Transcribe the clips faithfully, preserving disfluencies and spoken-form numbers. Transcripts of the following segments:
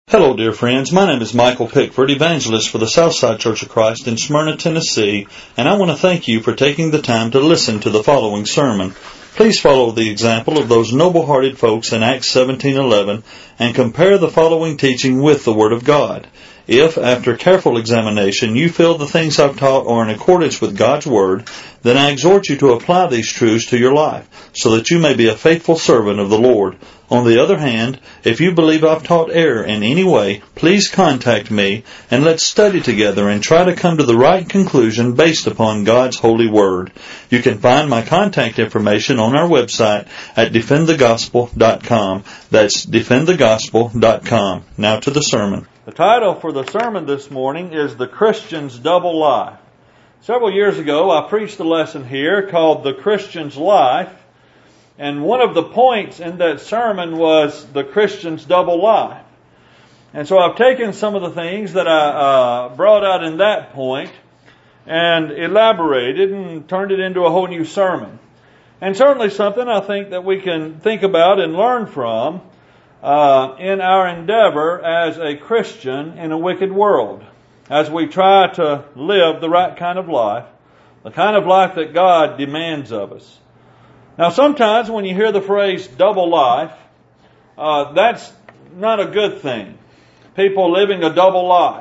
Hello, dear friends. My name is Michael Pickford, evangelist for the Southside Church of Christ in Smyrna, Tennessee, and I want to thank you for taking the time to listen to the following sermon. Please follow the example of those noble-hearted folks in Acts seventeen eleven and compare the following teaching with the Word of God. If, after careful examination, you feel the things I've taught are in accordance with God's Word, then I exhort you to apply these truths to your life, so that you may be a faithful servant of the Lord. On the other hand, if you believe I've taught error in any way, please contact me, and let's study together and try to come to the right conclusion based upon God's holy Word. You can find my contact information on our website at defend the gospel dot com. That's defend the gospel dot com. Now to the sermon. The title for the sermon this morning is The Christian's Double Life. Several years ago, I preached a lesson here called The Christian's Life, and one of the points in that sermon was the Christian's double life. And so I've taken some of the things that I uh, brought out in that point and elaborated and turned it into a whole new sermon. And certainly something I think that we can think about and learn from uh, in our endeavor as a Christian in a wicked world, as we try to live the right kind of life, the kind of life that God demands of us. Now, sometimes when you hear the phrase double life, uh, that's not a good thing. People living a double life.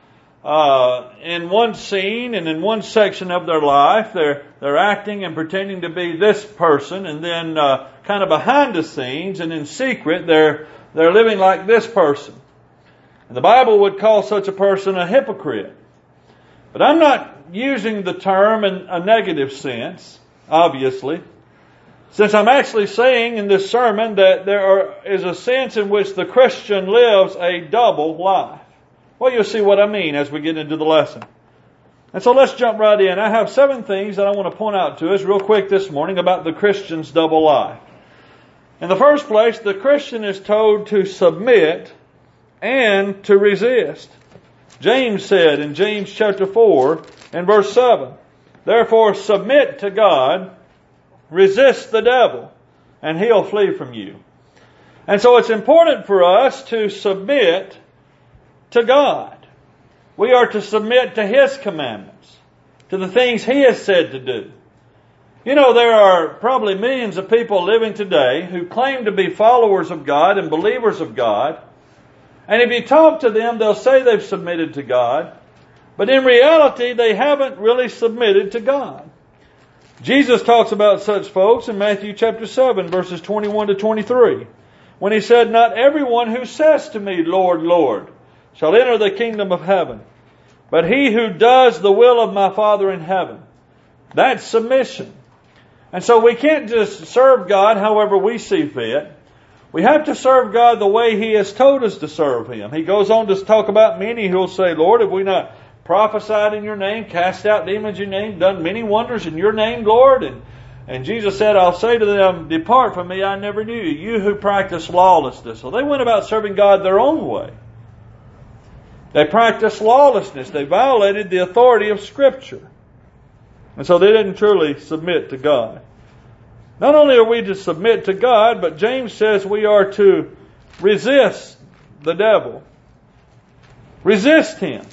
Uh, in one scene and in one section of their life, they're they're acting and pretending to be this person, and then uh, kind of behind the scenes and in secret, they're they're living like this person. And the Bible would call such a person a hypocrite. But I'm not using the term in a negative sense, obviously. Since I'm actually saying in this sermon that there are, is a sense in which the Christian lives a double life. Well, you'll see what I mean as we get into the lesson. And so let's jump right in. I have seven things that I want to point out to us real quick this morning about the Christian's double life. In the first place, the Christian is told to submit and to resist. James said in James chapter four and verse seven, "Therefore submit to God, resist the devil, and he'll flee from you." And so it's important for us to submit to God. We are to submit to His commandments, to the things He has said to do. You know, there are probably millions of people living today who claim to be followers of God and believers of God. And if you talk to them, they'll say they've submitted to God. But in reality, they haven't really submitted to God. Jesus talks about such folks in Matthew chapter seven, verses twenty-one to twenty-three, when He said, "Not everyone who says to me, 'Lord, Lord,' shall enter the kingdom of heaven, but he who does the will of my Father in heaven." That's submission. And so we can't just serve God however we see fit. We have to serve God the way He has told us to serve Him. He goes on to talk about many who will say, "Lord, have we not prophesied in your name, cast out demons in your name, done many wonders in your name, Lord?" And, and Jesus said, "I'll say to them, 'Depart from me, I never knew you, you who practice lawlessness.'" So they went about serving God their own way. They practiced lawlessness. They violated the authority of Scripture. And so they didn't truly submit to God. Not only are we to submit to God, but James says we are to resist the devil. Resist him.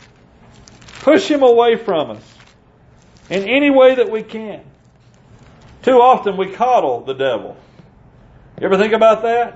Push him away from us in any way that we can. Too often we coddle the devil. You ever think about that?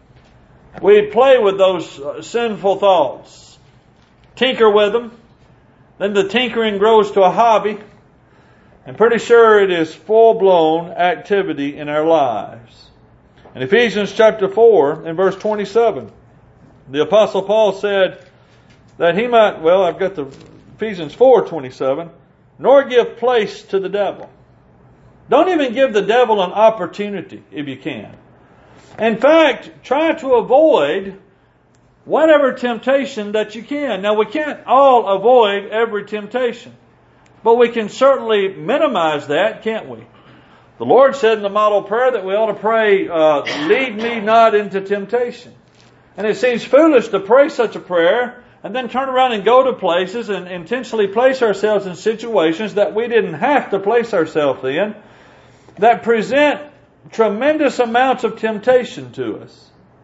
We play with those uh, sinful thoughts, tinker with them, then the tinkering grows to a hobby, and pretty sure it is full-blown activity in our lives. In Ephesians chapter four and verse twenty-seven, the Apostle Paul said that he might, well, I've got the Ephesians four twenty-seven, "Nor give place to the devil." Don't even give the devil an opportunity if you can. In fact, try to avoid whatever temptation that you can. Now, we can't all avoid every temptation, but we can certainly minimize that, can't we? The Lord said in the model prayer that we ought to pray, uh, "Lead me not into temptation." And it seems foolish to pray such a prayer and then turn around and go to places and intentionally place ourselves in situations that we didn't have to place ourselves in, that present tremendous amounts of temptation to us.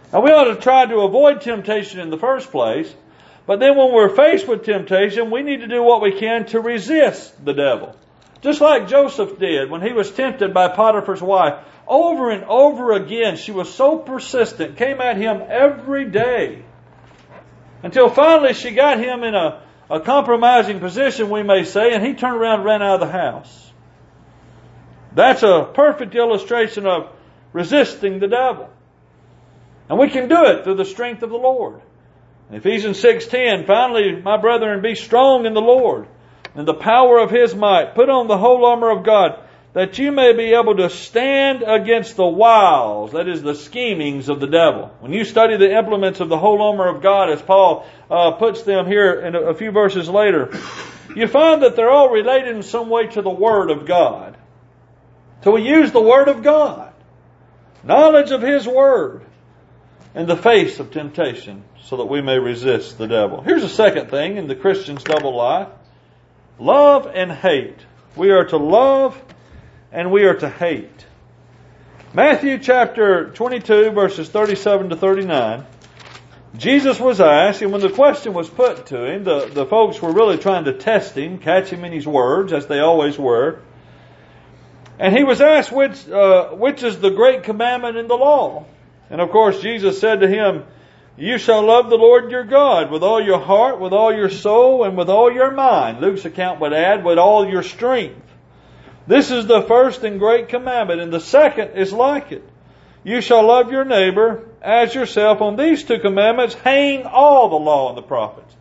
Now we ought to try to avoid temptation in the first place, but then when we're faced with temptation, we need to do what we can to resist the devil. Just like Joseph did when he was tempted by Potiphar's wife. Over and over again, she was so persistent, came at him every day, until finally she got him in a, a compromising position, we may say, and he turned around and ran out of the house. That's a perfect illustration of resisting the devil. And we can do it through the strength of the Lord. Ephesians six ten, finally, my brethren, be strong in the Lord and the power of His might. Put on the whole armor of God, that you may be able to stand against the wiles, that is, the schemings of the devil. When you study the implements of the whole armor of God, as Paul uh, puts them here in a, a few verses later, you find that they're all related in some way to the Word of God. So we use the Word of God, knowledge of His Word, in the face of temptation, so that we may resist the devil. Here's a second thing in the Christian's double life. Love and hate. We are to love and we are to hate. Matthew chapter twenty-two, verses thirty-seven to thirty-nine. Jesus was asked, and when the question was put to Him, the, the folks were really trying to test Him, catch Him in His words, as they always were. And He was asked, which, uh, which is the great commandment in the law? And of course, Jesus said to him, you shall love the Lord your God with all your heart, with all your soul, and with all your mind. Luke's account would add, with all your strength. This is the first and great commandment, and the second is like it. You shall love your neighbor as yourself. On these two commandments hang all the law and the prophets.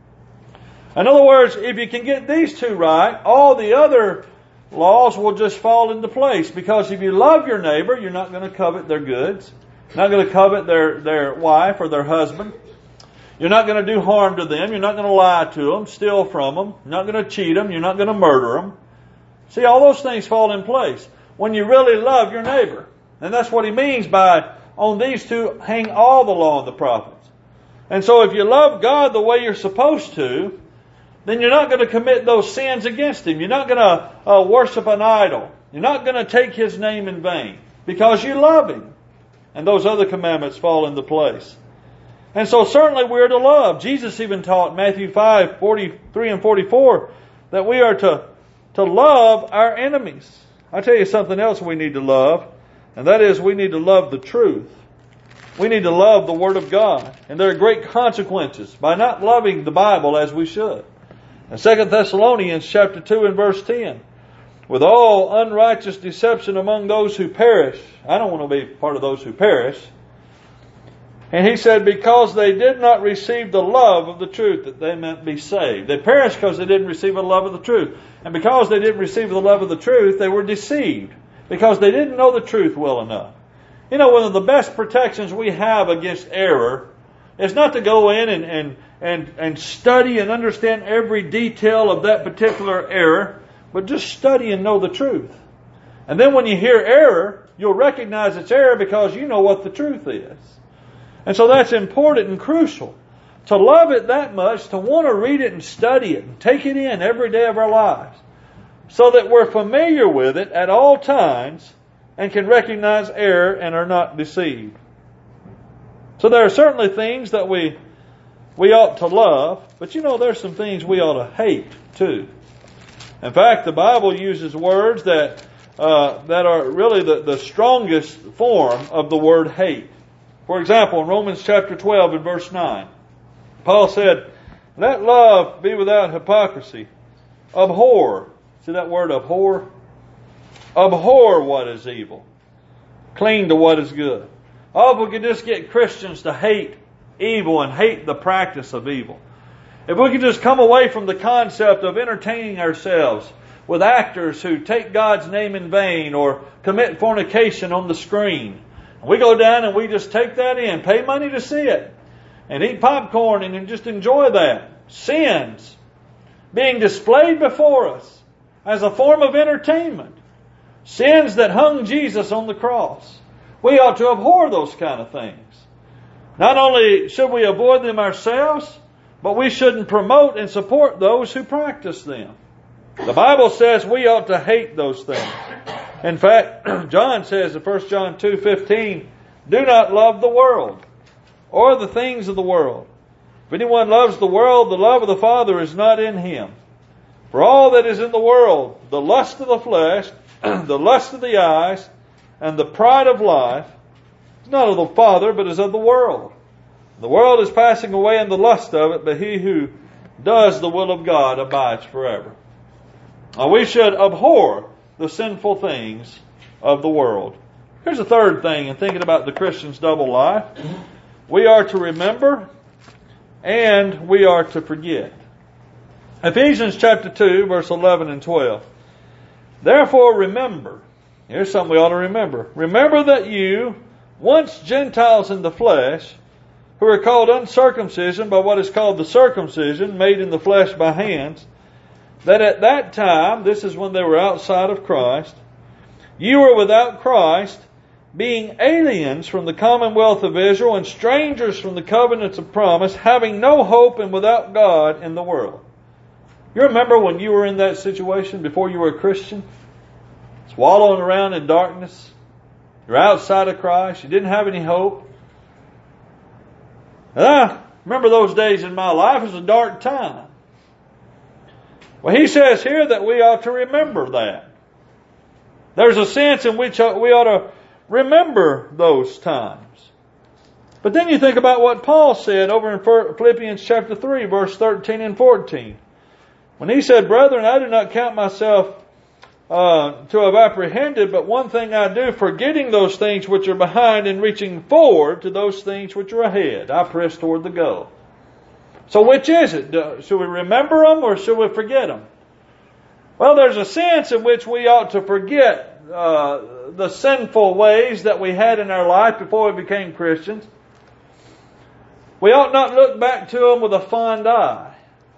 In other words, if you can get these two right, all the other laws will just fall into place. Because if you love your neighbor, you're not going to covet their goods. You're not going to covet their, their wife or their husband. You're not going to do harm to them. You're not going to lie to them, steal from them. You're not going to cheat them. You're not going to murder them. See, all those things fall in place when you really love your neighbor. And that's what He means by, on these two, hang all the law and the prophets. And so if you love God the way you're supposed to, then you're not going to commit those sins against Him. You're not going to uh, worship an idol. You're not going to take His name in vain because you love Him. And those other commandments fall into place. And so certainly we are to love. Jesus even taught in Matthew five, forty-three and forty-four that we are to, to love our enemies. I'll tell you something else we need to love, and that is we need to love the truth. We need to love the Word of God. And there are great consequences by not loving the Bible as we should. In Second Thessalonians chapter two and verse ten, with all unrighteous deception among those who perish. I don't want to be part of those who perish. And he said, because they did not receive the love of the truth, that they might be saved. They perished because they didn't receive the love of the truth. And because they didn't receive the love of the truth, they were deceived. Because they didn't know the truth well enough. You know, one of the best protections we have against error is not to go in and, and, and, and study and understand every detail of that particular error, but just study and know the truth. And then when you hear error, you'll recognize it's error because you know what the truth is. And so that's important and crucial. To love it that much, to want to read it and study it and take it in every day of our lives. So that we're familiar with it at all times and can recognize error and are not deceived. So there are certainly things that we, we ought to love, but you know there's some things we ought to hate too. In fact, the Bible uses words that uh, that are really the, the strongest form of the word hate. For example, in Romans chapter twelve and verse nine, Paul said, let love be without hypocrisy. Abhor. See that word abhor? Abhor what is evil. Cling to what is good. Oh, if we could just get Christians to hate evil and hate the practice of evil. If we could just come away from the concept of entertaining ourselves with actors who take God's name in vain or commit fornication on the screen. We go down and we just take that in, pay money to see it, and eat popcorn and just enjoy that. Sins being displayed before us as a form of entertainment. Sins that hung Jesus on the cross. We ought to abhor those kind of things. Not only should we avoid them ourselves, but we shouldn't promote and support those who practice them. The Bible says we ought to hate those things. In fact, John says in First John two fifteen, do not love the world, or the things of the world. If anyone loves the world, the love of the Father is not in him. For all that is in the world, the lust of the flesh, the lust of the eyes, and the pride of life, is not of the Father, but is of the world. The world is passing away in the lust of it, but he who does the will of God abides forever. Now we should abhor the sinful things of the world. Here's a third thing in thinking about the Christian's double life. We are to remember and we are to forget. Ephesians chapter two, verse eleven and twelve. Therefore remember. Here's something we ought to remember. Remember that you, once Gentiles in the flesh, who are called uncircumcision by what is called the circumcision, made in the flesh by hands, that at that time, this is when they were outside of Christ, you were without Christ, being aliens from the commonwealth of Israel and strangers from the covenants of promise, having no hope and without God in the world. You remember when you were in that situation before you were a Christian? Swallowing around in darkness. You're outside of Christ. You didn't have any hope. And I remember those days in my life. It was a dark time. Well, he says here that we ought to remember that. There's a sense in which we ought to remember those times. But then you think about what Paul said over in Philippians chapter three, verse thirteen and fourteen. When he said, Brethren, I do not count myself uh, to have apprehended, but one thing I do, forgetting those things which are behind and reaching forward to those things which are ahead. I press toward the goal. So which is it? Should we remember them or should we forget them? Well, there's a sense in which we ought to forget uh, the sinful ways that we had in our life before we became Christians. We ought not look back to them with a fond eye.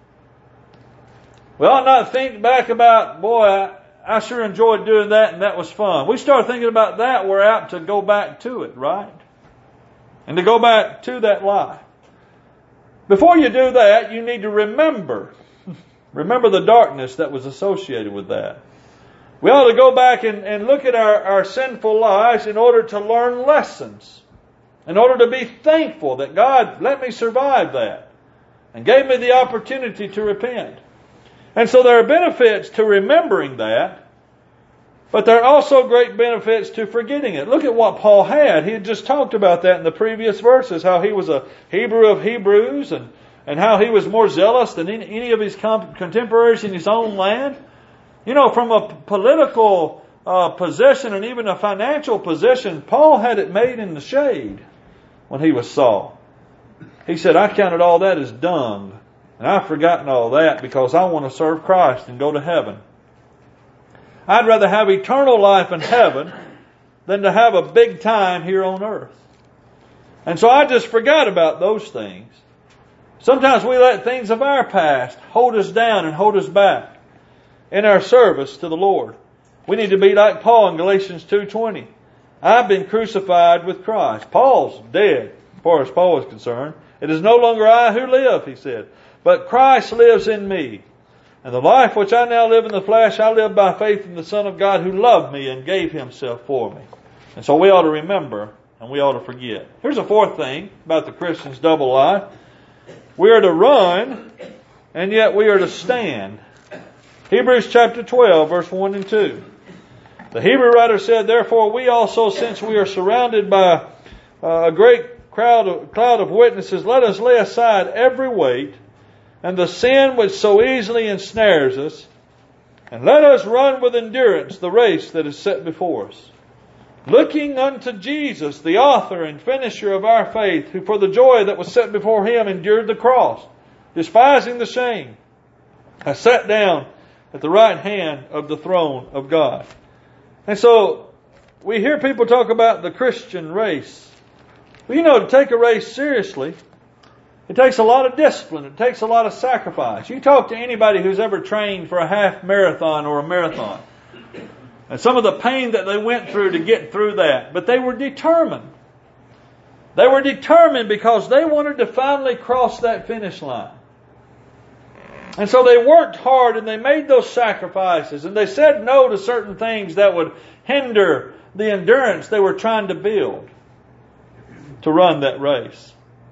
We ought not think back about, boy, I, I sure enjoyed doing that and that was fun. We start thinking about that, we're apt to go back to it, right? And to go back to that life. Before you do that, you need to remember. Remember the darkness that was associated with that. We ought to go back and, and look at our, our sinful lives in order to learn lessons. In order to be thankful that God let me survive that and gave me the opportunity to repent. And so there are benefits to remembering that, but there are also great benefits to forgetting it. Look at what Paul had. He had just talked about that in the previous verses, how he was a Hebrew of Hebrews and, and how he was more zealous than any, any of his contemporaries in his own land. You know, from a political uh, position and even a financial position, Paul had it made in the shade when he was Saul. He said, I counted all that as dung. And I've forgotten all that because I want to serve Christ and go to heaven. I'd rather have eternal life in heaven than to have a big time here on earth. And so I just forgot about those things. Sometimes we let things of our past hold us down and hold us back in our service to the Lord. We need to be like Paul in Galatians two twenty. I've been crucified with Christ. Paul's dead, as far as Paul is concerned. It is no longer I who live, he said, but Christ lives in me. And the life which I now live in the flesh, I live by faith in the Son of God who loved me and gave himself for me. And so we ought to remember and we ought to forget. Here's a fourth thing about the Christian's double life. We are to run and yet we are to stand. Hebrews chapter twelve, verse one and two. The Hebrew writer said, Therefore we also, since we are surrounded by uh, a great crowd of, cloud of witnesses, let us lay aside every weight and the sin which so easily ensnares us, and let us run with endurance the race that is set before us. Looking unto Jesus, the author and finisher of our faith, who for the joy that was set before him endured the cross, despising the shame, has sat down at the right hand of the throne of God. And so, we hear people talk about the Christian race. Well, you know, to take a race seriously, it takes a lot of discipline. It takes a lot of sacrifice. You talk to anybody who's ever trained for a half marathon or a marathon, and some of the pain that they went through to get through that. But they were determined. They were determined because they wanted to finally cross that finish line. And so they worked hard and they made those sacrifices and they said no to certain things that would hinder the endurance they were trying to build to run that race.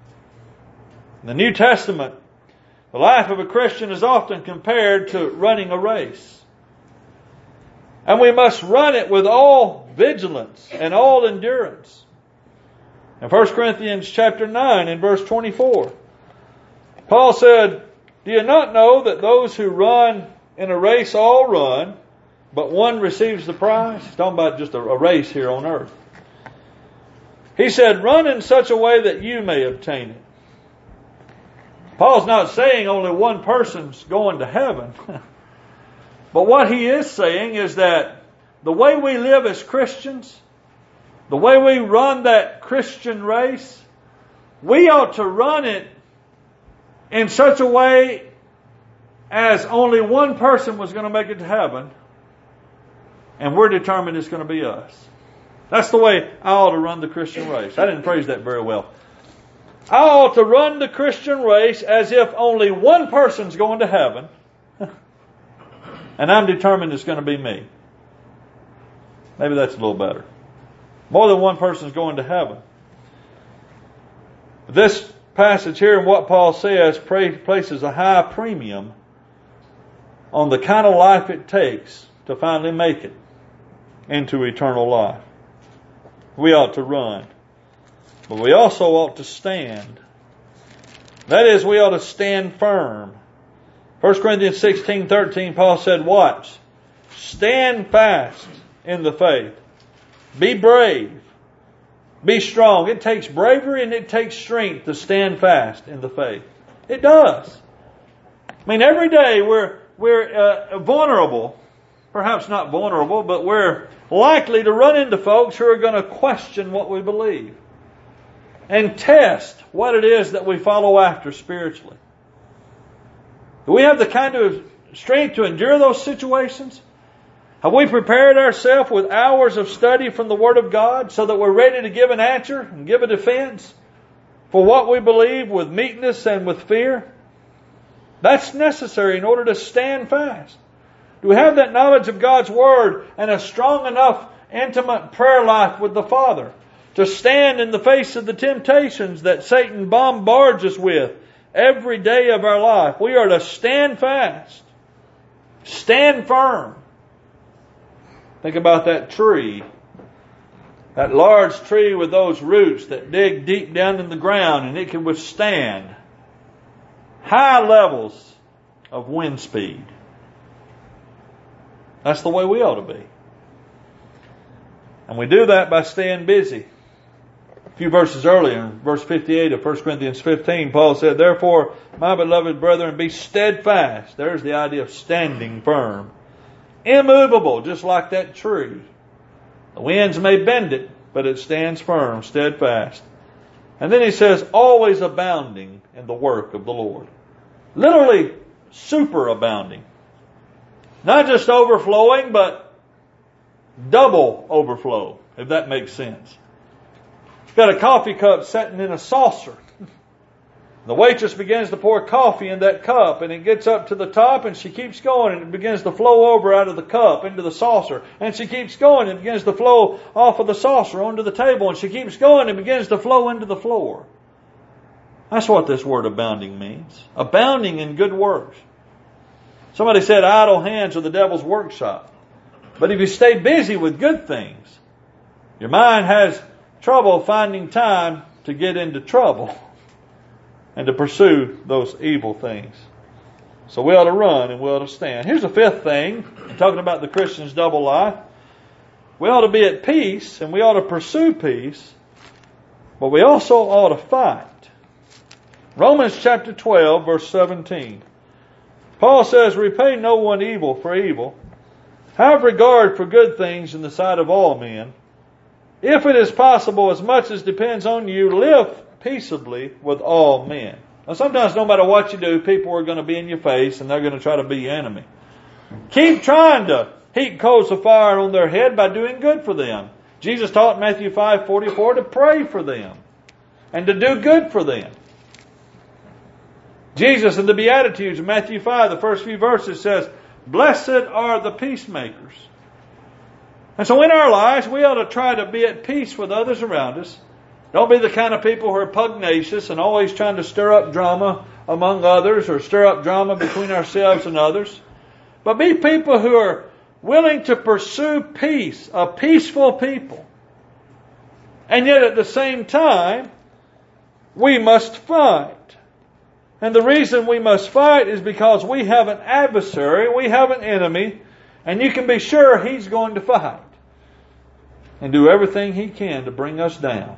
In the New Testament, the life of a Christian is often compared to running a race. And we must run it with all vigilance and all endurance. In First Corinthians chapter nine and verse twenty-four, Paul said, "Do you not know that those who run in a race all run, but one receives the prize?" He's talking about just a, a race here on earth. He said, "Run in such a way that you may obtain it." Paul's not saying only one person's going to heaven. But what he is saying is that the way we live as Christians, the way we run that Christian race, we ought to run it in such a way as only one person was going to make it to heaven, and we're determined it's going to be us. That's the way I ought to run the Christian race. I didn't phrase that very well. I ought to run the Christian race as if only one person's going to heaven, and I'm determined it's going to be me. Maybe that's a little better. More than one person's going to heaven. This passage here and what Paul says places a high premium on the kind of life it takes to finally make it into eternal life. We ought to run. But we also ought to stand. That is, we ought to stand firm. First Corinthians sixteen thirteen, Paul said, "Watch. Stand fast in the faith. Be brave. Be strong." It takes bravery and it takes strength to stand fast in the faith. It does. I mean, every day we're we're uh, vulnerable. Perhaps not vulnerable, but we're likely to run into folks who are going to question what we believe and test what it is that we follow after spiritually. Do we have the kind of strength to endure those situations? Have we prepared ourselves with hours of study from the Word of God so that we're ready to give an answer and give a defense for what we believe with meekness and with fear? That's necessary in order to stand fast. Do we have that knowledge of God's Word and a strong enough intimate prayer life with the Father to stand in the face of the temptations that Satan bombards us with every day of our life? We are to stand fast. Stand firm. Think about that tree. That large tree with those roots that dig deep down in the ground, and it can withstand high levels of wind speed. That's the way we ought to be. And we do that by staying busy. A few verses earlier, in verse fifty-eight of First Corinthians fifteen, Paul said, "Therefore, my beloved brethren, be steadfast." There's the idea of standing firm. Immovable, just like that tree. The winds may bend it, but it stands firm, steadfast. And then he says, always abounding in the work of the Lord. Literally, superabounding. Not just overflowing, but double overflow, if that makes sense. You've got a coffee cup sitting in a saucer. The waitress begins to pour coffee in that cup, and it gets up to the top, and she keeps going, and it begins to flow over out of the cup into the saucer. And she keeps going, and it begins to flow off of the saucer onto the table, and she keeps going, and it begins to flow into the floor. That's what this word abounding means. Abounding in good works. Somebody said idle hands are the devil's workshop. But if you stay busy with good things, your mind has trouble finding time to get into trouble and to pursue those evil things. So we ought to run and we ought to stand. Here's the fifth thing, talking about the Christian's double life. We ought to be at peace and we ought to pursue peace, but we also ought to fight. Romans chapter twelve, verse seventeen. Paul says, "Repay no one evil for evil. Have regard for good things in the sight of all men. If it is possible, as much as depends on you, live peaceably with all men." Now, sometimes no matter what you do, people are going to be in your face and they're going to try to be your enemy. Keep trying to heap coals of fire on their head by doing good for them. Jesus taught in Matthew five forty-four to pray for them and to do good for them. Jesus in the Beatitudes in Matthew five, the first few verses says, "Blessed are the peacemakers." And so in our lives, we ought to try to be at peace with others around us Don't be the kind of people who are pugnacious and always trying to stir up drama among others or stir up drama between ourselves and others. But be people who are willing to pursue peace, a peaceful people. And yet at the same time, we must fight. And the reason we must fight is because we have an adversary, we have an enemy, and you can be sure he's going to fight and do everything he can to bring us down.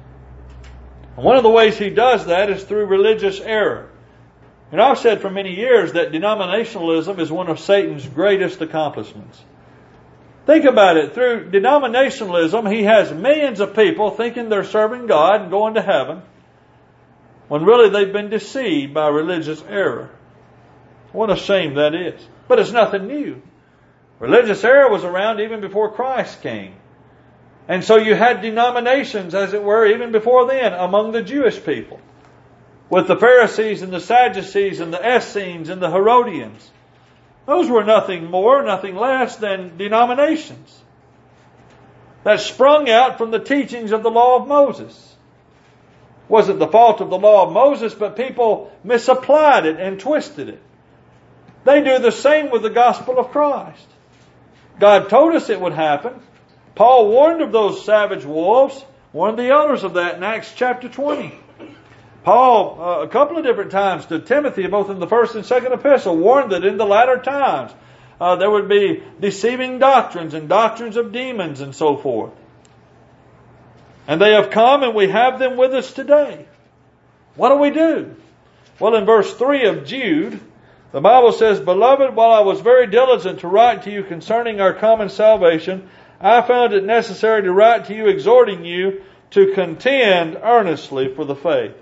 And one of the ways he does that is through religious error. And I've said for many years that denominationalism is one of Satan's greatest accomplishments. Think about it. Through denominationalism, he has millions of people thinking they're serving God and going to heaven, when really they've been deceived by religious error. What a shame that is. But it's nothing new. Religious error was around even before Christ came. And so you had denominations, as it were, even before then, among the Jewish people, with the Pharisees and the Sadducees and the Essenes and the Herodians. Those were nothing more, nothing less than denominations that sprung out from the teachings of the law of Moses. Wasn't the fault of the law of Moses, but people misapplied it and twisted it. They do the same with the gospel of Christ. God told us it would happen. Paul warned of those savage wolves, warned the elders of that in Acts chapter twenty. Paul, uh, a couple of different times to Timothy, both in the first and second epistle, warned that in the latter times uh, there would be deceiving doctrines and doctrines of demons and so forth. And they have come and we have them with us today. What do we do? Well, in verse three of Jude, the Bible says, "Beloved, while I was very diligent to write to you concerning our common salvation, I found it necessary to write to you exhorting you to contend earnestly for the faith."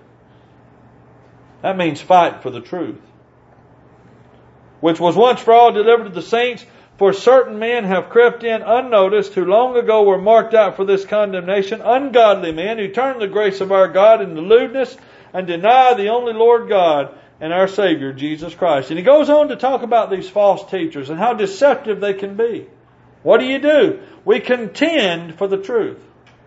That means fight for the truth. "Which was once for all delivered to the saints, for certain men have crept in unnoticed, who long ago were marked out for this condemnation, ungodly men who turn the grace of our God into lewdness and deny the only Lord God and our Savior, Jesus Christ." And he goes on to talk about these false teachers and how deceptive they can be. What do you do? We contend for the truth.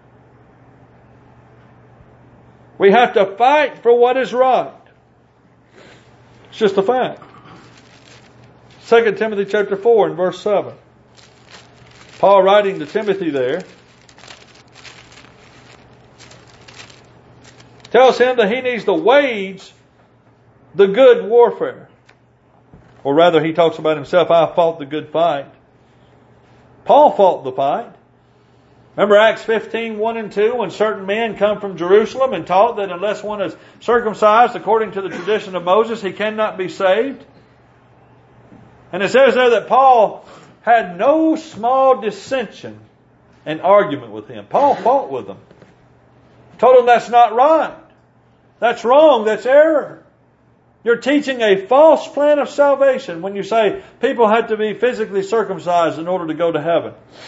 We have to fight for what is right. It's just a fact. Second Timothy chapter four and verse seven. Paul writing to Timothy there tells him that he needs to wage the good warfare. Or rather, he talks about himself, "I fought the good fight." Paul fought the fight. Remember Acts fifteen, one and two, when certain men come from Jerusalem and taught that unless one is circumcised according to the tradition of Moses, he cannot be saved. And it says there that Paul had no small dissension and argument with him. Paul fought with them. Told them that's not right. That's wrong. That's error. You're teaching a false plan of salvation when you say people have to be physically circumcised in order to go to heaven.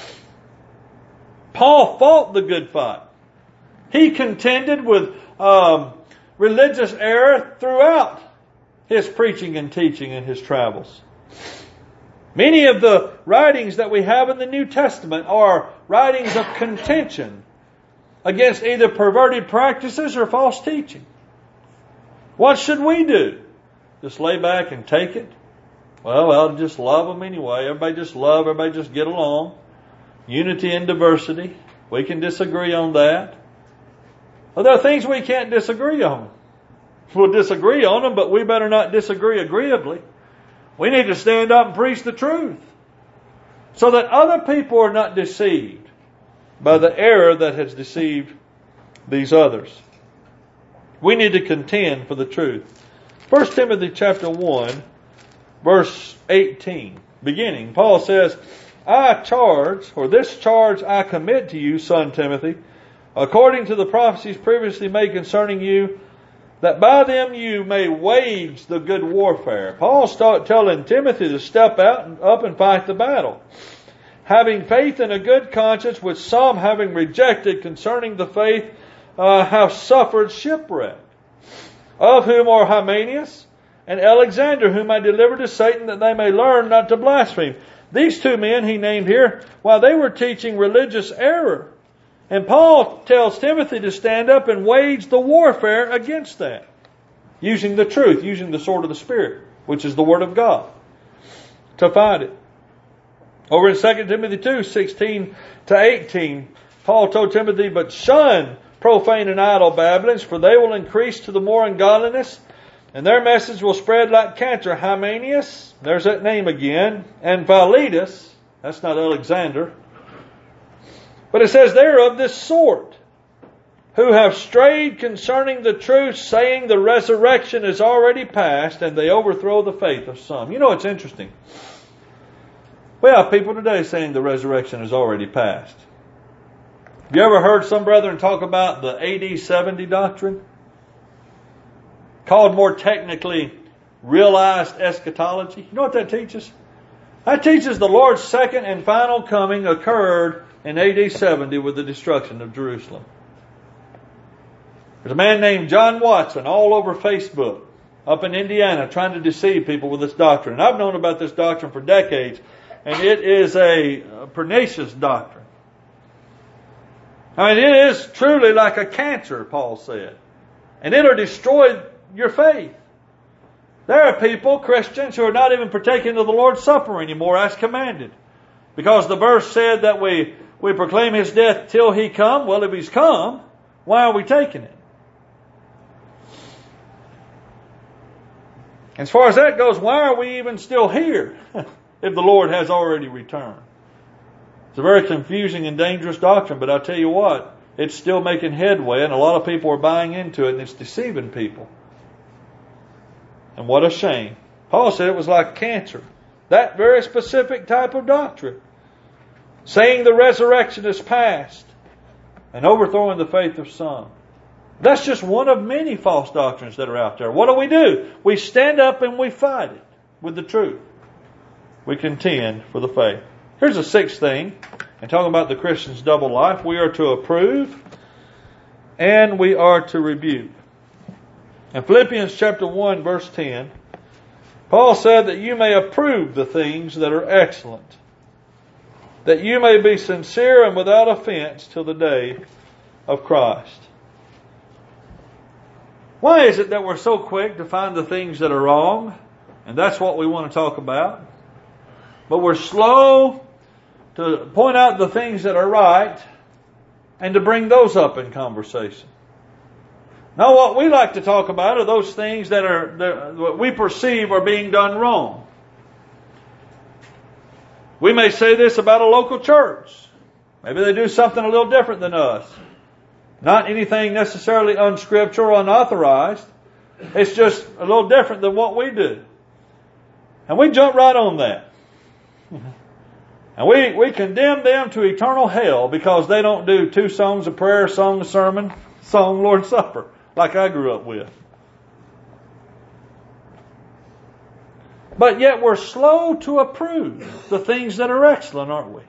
Paul fought the good fight. He contended with um, religious error throughout his preaching and teaching in his travels. Many of the writings that we have in the New Testament are writings of contention against either perverted practices or false teaching. What should we do? Just lay back and take it? Well, I'll just love them anyway. Everybody just love, everybody just get along. Unity and diversity. We can disagree on that. Well, there are things we can't disagree on. We'll disagree on them, but we better not disagree agreeably. We need to stand up and preach the truth so that other people are not deceived by the error that has deceived these others. We need to contend for the truth. First Timothy chapter one, verse eighteen, beginning, Paul says, "I charge, or this charge I commit to you, son Timothy, according to the prophecies previously made concerning you, that by them you may wage the good warfare." Paul started telling Timothy to step out and up and fight the battle. "Having faith and a good conscience, which some having rejected concerning the faith uh, have suffered shipwreck. Of whom are Hymenaeus and Alexander, whom I delivered to Satan, that they may learn not to blaspheme." These two men he named here, while they were teaching religious error, And Paul tells Timothy to stand up and wage the warfare against that, using the truth, using the sword of the Spirit, which is the Word of God, to fight it. Over in Second Timothy two, sixteen to eighteen, Paul told Timothy, but shun profane and idle babblings, for they will increase to the more ungodliness, and their message will spread like cancer. Hymenaeus, there's that name again, and Philetus, that's not Alexander, but it says they're of this sort, who have strayed concerning the truth, saying the resurrection is already past, and they overthrow the faith of some. You know, it's interesting. We have people today saying the resurrection is already past. Have you ever heard some brethren talk about the A D seventy doctrine? Called more technically realized eschatology. You know what that teaches? That teaches the Lord's second and final coming occurred in A D seventy with the destruction of Jerusalem. There's a man named John Watson all over Facebook up in Indiana trying to deceive people with this doctrine. And I've known about this doctrine for decades, and it is a pernicious doctrine. I mean, it is truly like a cancer, Paul said. And it'll destroy your faith. There are people, Christians, who are not even partaking of the Lord's Supper anymore as commanded. Because the verse said that we, we proclaim His death till He come. Well, if He's come, why are we taking it? As far as that goes, why are we even still here if the Lord has already returned? It's a very confusing and dangerous doctrine, but I'll tell you what, it's still making headway, and a lot of people are buying into it, and it's deceiving people. And what a shame. Paul said it was like cancer. That very specific type of doctrine. Saying the resurrection is past and overthrowing the faith of some. That's just one of many false doctrines that are out there. What do we do? We stand up and we fight it with the truth. We contend for the faith. Here's a sixth thing. And talking about the Christian's double life, we are to approve and we are to rebuke. In Philippians chapter one, verse ten, Paul said that you may approve the things that are excellent, that you may be sincere and without offense till the day of Christ. Why is it that we're so quick to find the things that are wrong? And that's what we want to talk about. But we're slow to point out the things that are right and to bring those up in conversation. Now, what we like to talk about are those things that are that what we perceive are being done wrong. We may say this about a local church. Maybe they do something a little different than us. Not anything necessarily unscriptural or unauthorized. It's just a little different than what we do. And we jump right on that. And we, we condemn them to eternal hell because they don't do two songs of prayer, song of sermon, song Lord's Supper, like I grew up with. But yet we're slow to approve the things that are excellent, aren't we?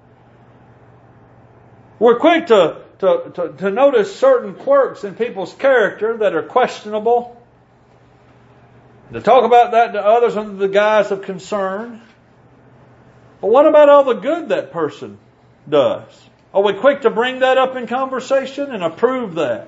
We're quick to, to, to, to notice certain quirks in people's character that are questionable. To talk about that to others under the guise of concern. But what about all the good that person does? Are we quick to bring that up in conversation and approve that?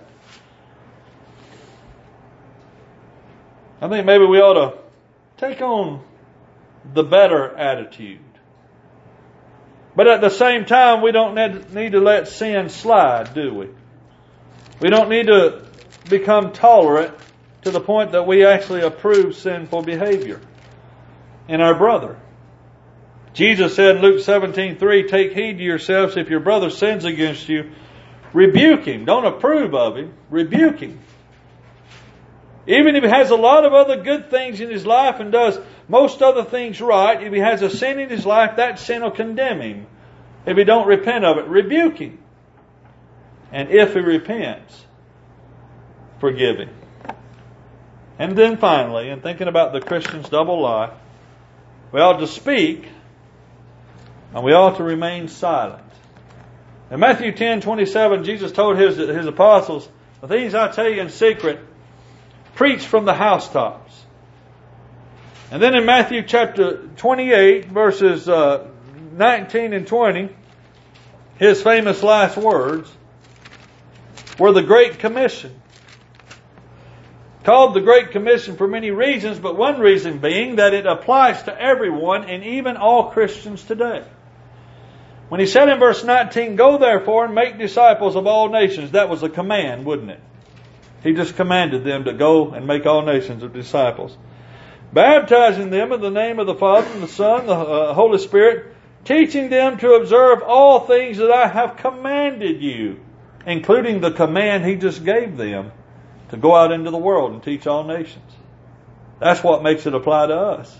I think maybe we ought to take on the better attitude. But at the same time, we don't need to let sin slide, do we? We don't need to become tolerant to the point that we actually approve sinful behavior in our brother. Jesus said in Luke seventeen three, take heed to yourselves, if your brother sins against you, rebuke him. Don't approve of him. Rebuke him. Even if he has a lot of other good things in his life and does most other things right, if he has a sin in his life, that sin will condemn him. If he don't repent of it, rebuke him. And if he repents, forgive him. And then finally, in thinking about the Christian's double life, we ought to speak and we ought to remain silent. In Matthew ten twenty-seven, Jesus told his, his apostles, the things I tell you in secret, preach from the housetops. And then in Matthew chapter twenty-eight, verses uh, nineteen and twenty, his famous last words were the Great Commission. Called the Great Commission for many reasons, but one reason being that it applies to everyone and even all Christians today. When he said in verse nineteen, "Go therefore and make disciples of all nations," that was a command, wouldn't it? He just commanded them to go and make all nations of disciples. "Baptizing them in the name of the Father and the Son and the uh, Holy Spirit, teaching them to observe all things that I have commanded you," including the command he just gave them to go out into the world and teach all nations. That's what makes it apply to us.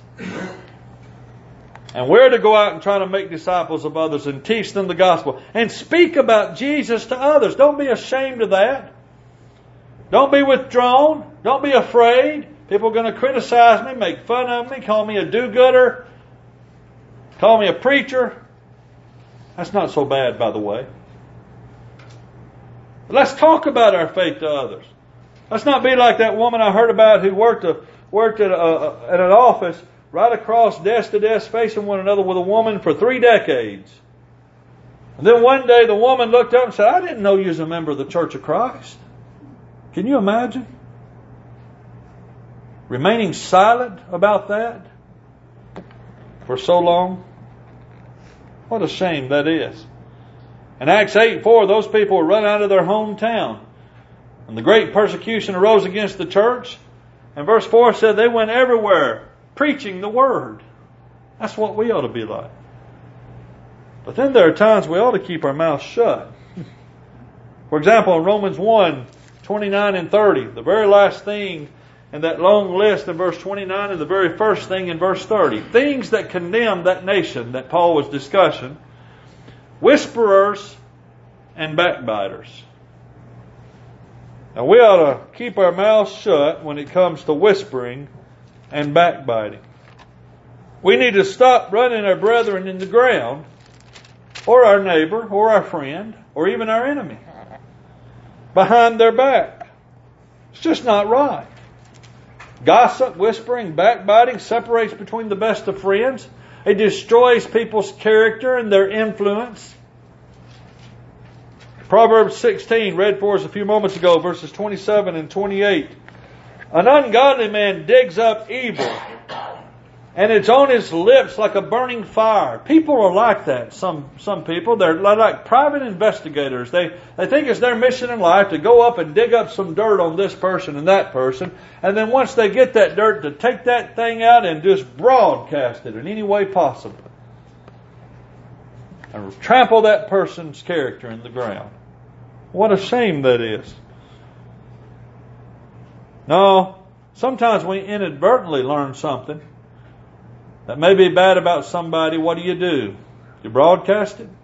And we're to go out and try to make disciples of others and teach them the gospel and speak about Jesus to others. Don't be ashamed of that. Don't be withdrawn. Don't be afraid. People are going to criticize me, make fun of me, call me a do-gooder, call me a preacher. That's not so bad, by the way. But let's talk about our faith to others. Let's not be like that woman I heard about who worked a, worked at, a, at an office right across desk to desk facing one another with a woman for three decades. And then one day the woman looked up and said, "I didn't know you was a member of the Church of Christ." Can you imagine? Remaining silent about that for so long. What a shame that is. In Acts eight four, those people were run out of their hometown. And the great persecution arose against the church. And verse four said they went everywhere preaching the word. That's what we ought to be like. But then there are times we ought to keep our mouths shut. For example, in Romans one, twenty-nine and thirty, the very last thing in that long list in verse twenty-nine and the very first thing in verse thirty. Things that condemn that nation that Paul was discussing. Whisperers and backbiters. Now we ought to keep our mouths shut when it comes to whispering and backbiting. We need to stop running our brethren in the ground, or our neighbor, or our friend, or even our enemy, behind their back. It's just not right. Gossip, whispering, backbiting separates between the best of friends. It destroys people's character and their influence. Proverbs sixteen, read for us a few moments ago, verses twenty-seven and twenty-eight. An ungodly man digs up evil, and it's on his lips like a burning fire. People are like that. Some some people, they're like private investigators. They they think it's their mission in life to go up and dig up some dirt on this person and that person, and then once they get that dirt, to take that thing out and just broadcast it in any way possible, and trample that person's character in the ground. What a shame that is. No, sometimes we inadvertently learn something that may be bad about somebody. What do you do? You broadcast it?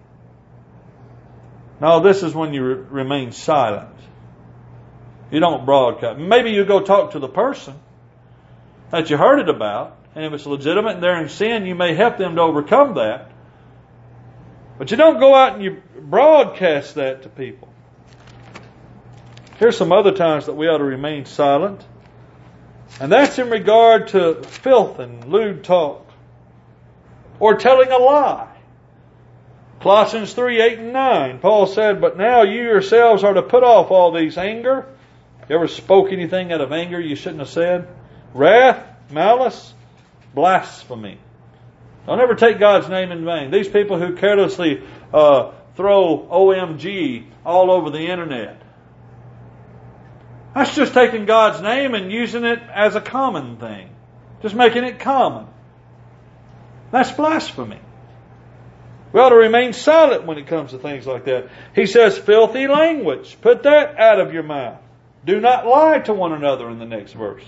No, this is when you re- remain silent. You don't broadcast. Maybe you go talk to the person that you heard it about, and if it's legitimate and they're in sin, you may help them to overcome that. But you don't go out and you broadcast that to people. Here's some other times that we ought to remain silent. And that's in regard to filth and lewd talk. Or telling a lie. Colossians three, eight and nine. Paul said, "But now you yourselves are to put off all these anger." You ever spoke anything out of anger you shouldn't have said? Wrath, malice, blasphemy. Don't ever take God's name in vain. These people who carelessly uh, throw O M G all over the internet. That's just taking God's name and using it as a common thing. Just making it common. That's blasphemy. We ought to remain silent when it comes to things like that. He says filthy language. Put that out of your mouth. Do not lie to one another in the next verse.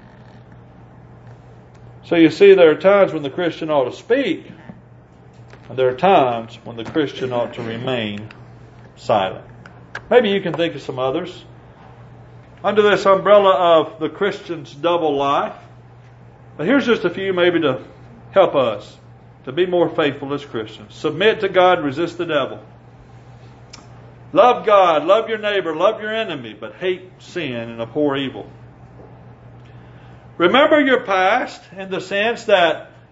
So you see, there are times when the Christian ought to speak, and there are times when the Christian ought to remain silent. Maybe you can think of some others. Under this umbrella of the Christian's double life. But here's just a few maybe to help us to be more faithful as Christians. Submit to God, resist the devil. Love God, love your neighbor, love your enemy, but hate sin and abhor evil. Remember your past in the sense that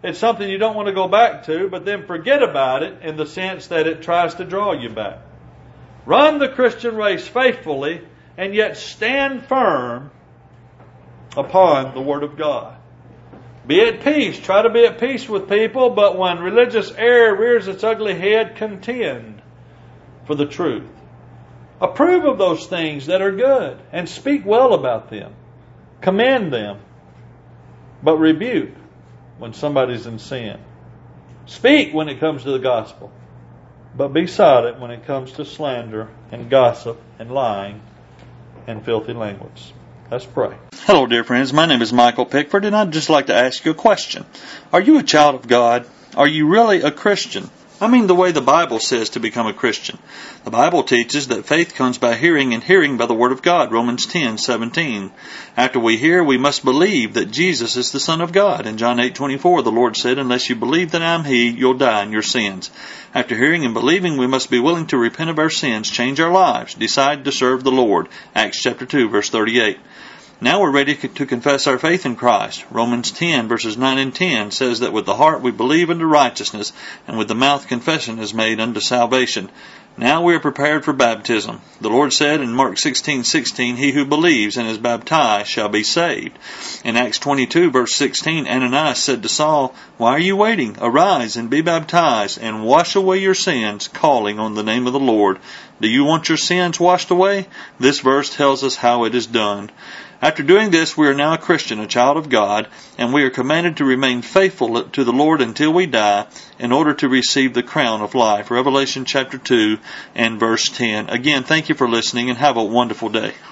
it's something you don't want to go back to, but then forget about it in the sense that it tries to draw you back. Run the Christian race faithfully and yet stand firm upon the Word of God. Be at peace. Try to be at peace with people, but when religious error rears its ugly head, contend for the truth. Approve of those things that are good and speak well about them. Commend them, but rebuke when somebody's in sin. Speak when it comes to the gospel, but be silent when it comes to slander and gossip and lying and filthy language. Let's pray. Hello, dear friends. My name is Michael Pickford, and I'd just like to ask you a question. Are you a child of God? Are you really a Christian? I mean the way the Bible says to become a Christian. The Bible teaches that faith comes by hearing, and hearing by the Word of God, Romans ten seventeen. After we hear, we must believe that Jesus is the Son of God. In John eight twenty-four, the Lord said, unless you believe that I am He, you'll die in your sins. After hearing and believing, we must be willing to repent of our sins, change our lives, decide to serve the Lord. Acts chapter two, verse thirty-eight. Now we're ready to confess our faith in Christ. Romans ten, verses nine and ten says that with the heart we believe unto righteousness, and with the mouth confession is made unto salvation. Now we are prepared for baptism. The Lord said in Mark sixteen sixteen, he who believes and is baptized shall be saved. In Acts twenty-two, verse sixteen, Ananias said to Saul, why are you waiting? Arise and be baptized, and wash away your sins, calling on the name of the Lord. Do you want your sins washed away? This verse tells us how it is done. After doing this, we are now a Christian, a child of God, and we are commanded to remain faithful to the Lord until we die in order to receive the crown of life. Revelation chapter two and verse ten. Again, thank you for listening, and have a wonderful day.